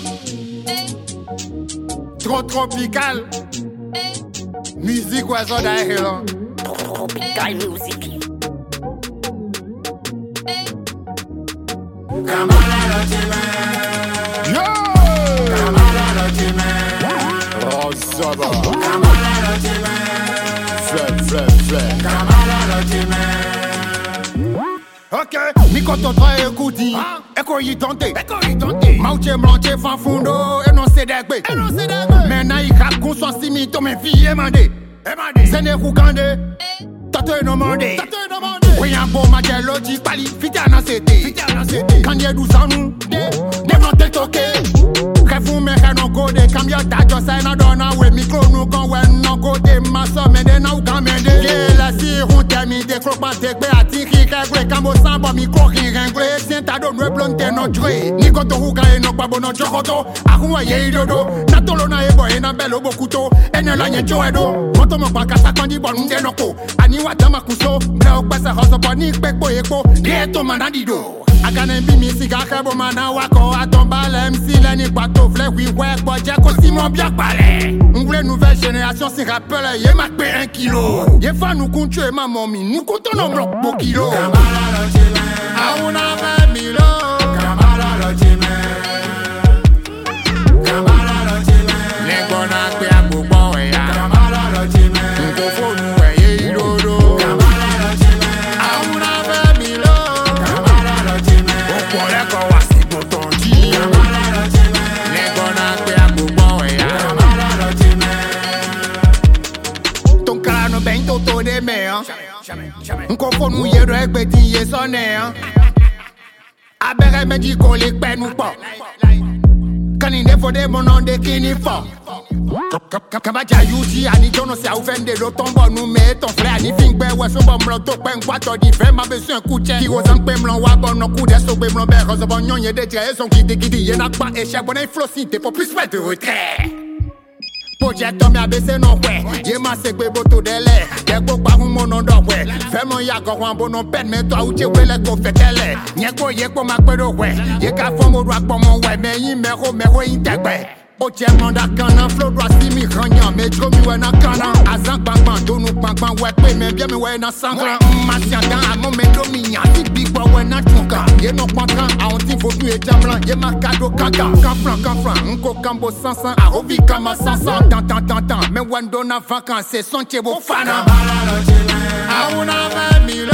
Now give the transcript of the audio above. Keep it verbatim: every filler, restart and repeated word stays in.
Trop tropical. Musique oiseau d'air. Tropical music. Kamala Yo! Kamala Oh, Zaba. Kamala Fleur, fleur, fleur. Kamala Ok, mi content de écouter. Eko yi tente. Eko yi tente. Mauche mlanche fan fundo. E non se degbe. E non se degbe. Maintenant il cap qu'on soit simi to me fille emande. Emande. Sene koukande. Tato e no mande. Tato e no mande. Oui un bon matin logique pali. Fita na sete. Fita na sete. Kanye dousanou. De mlanche toke. Refou me re non kode. Kambia tajo sa na dona we micro nou kon we non kode. Masa mende na ou kamende. Ye la si ron termine de krok pa tekbe ati ki regre. Kambo sambo micro rin rengle. Sien ta don we blonte no dre. Ni koto huka e no kwa bono chokoto. Akunwa ye idodo. Natolo na ebo e na belo bokuto. Ene la nye choedo. Moto mo kwa kasa kondi bon nde noko. Ani watama kuso. Ble o kwese hoso po ni kpekpo ekpo. Rieto manadido. Akane bi mi siga kebo mana wako atomba le msi le ni kwato vle wi wek bo je ko si mon biak pale. M'vle nouvelle génération si rappelle ye mak pe un kilo. Ye fa nou kontu e ma momi nou konton no blok po kilo. Kamala lojime A una ve milo. Kamala lojime Kamala lojime Nego na kwe a gbogbo e ya. Kamala lojime Nko fo nou e ye idodo. Kamala lojime A una ve milo. Kamala lojime Okpole ko wa si boton di. Kamala lojime Nego na kwe a gbogbo e ya. Kamala lojime Ton kala no ben toto de me an. Nko fo nou ye do ekbe di ye sonne an. Abere me di ko le pe nou po. Kani de fo de monon de kini fo. Kaba ja yuji ani jono se a ouvende do tombo nou me ton frère ani fingbe we so bon mlo to pen kwato di fe ma besoin kuche. Ki wo san pe mlon wa bon no coup de so be mlon be rose bon nyonye de dire son kiti kiti ye nak pa échec bon inflosité pour plus faire de retrait. Projet mi abese no we ye ma se gbe boto dele de gbo pa hun mo no do we fe mo ya go wan bono pen me to uche we le go fetele nye ko ye ko ma pedo we ye ka fo mo do apo mo we me yin me ho me ho yin tegbe oche mo da kana flow do si mi kanyan me dro mi we na kana azan gbangban do nu gbangban we pe me bia mi we na sangran ma si adan amo me do mi yan ti big boy we na tunka ye no kwankan a on ti fodu e jamblan ye ma kado kaka kan flan kan flan nko kambo sansan a obi kama sansan tan tan tan tan me wendo na vacances son chebo fana Kamala lojime a una ve milo.